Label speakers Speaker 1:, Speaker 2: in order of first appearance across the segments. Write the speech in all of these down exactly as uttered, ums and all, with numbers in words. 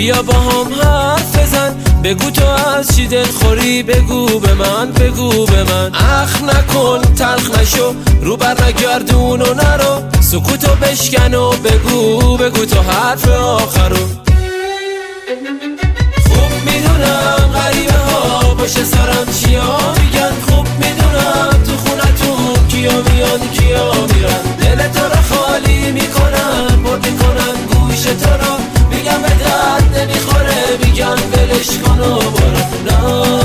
Speaker 1: بیا با هم حرف بزن، بگو تو از چی دلخوری، بگو به من، بگو به من. اخ نکن، تلخ نشو، رو بر نگردون و نرو، سکوتو بشکن و بگو، بگو تو حرف آخرو. خوب میدونم غریبه ها باشه سرم چیا میگن، خوب میدونم تو خونتون کیا میان کیا میرن، دل تو رو خالی میکنن، پر میکنن گوش تو رو، میگم به درد نمیخوره، میگن ولش کن و برو. نه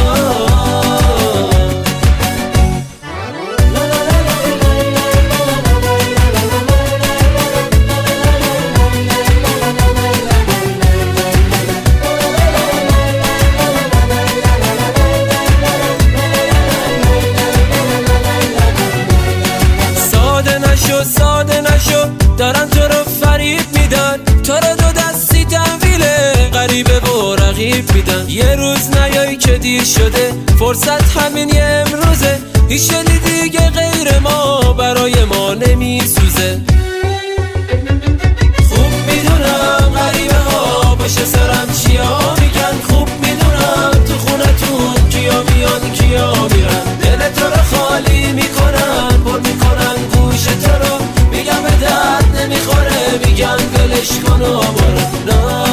Speaker 1: ساده نشو، دارن تو رو فریب میدن، تو رو دو دستی تحویله غریبه و رقیب میدن. یه روز نیایی که دیر شده، فرصت همین یه امروزه، هیچ دلی دیگه غیر ما برای ما نمیسوزه. خوب میدونم غریبه ها باشه سرم چیا میگن، خوب میدونم تو خونتون کیا میان کیا میرن، دل تو رو خالی میکنن، پر میکنن گوش تو رو، میگم به درد نمیخوره، میگن ولش کن و برو. نه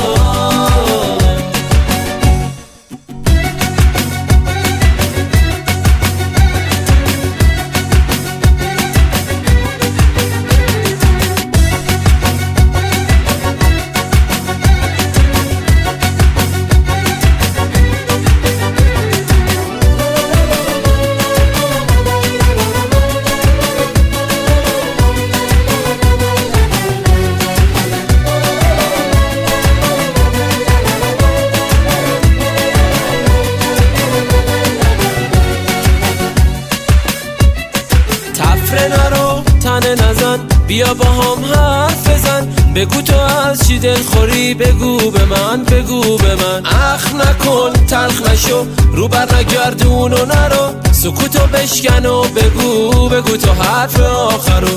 Speaker 1: نرو تنه نزن، بیا با هم حرف بزن، بگو تو از چی دلخوری، بگو به من، بگو به من. اخ نکن، تلخ نشو، رو بر نگردون و نرو، سکوتو بشکن و بگو، بگو تو حرف آخرو.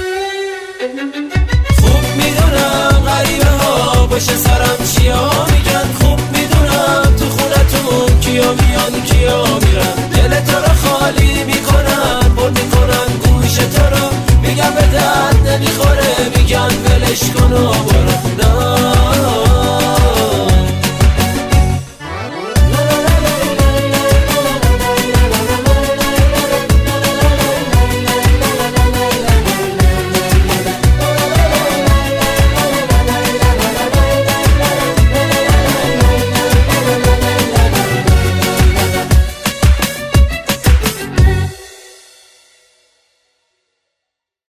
Speaker 1: خوب میدونم غریبه ها باشه سرم چیا میگن، خوب میدونم تو خونتون کیا میان کیا میرن،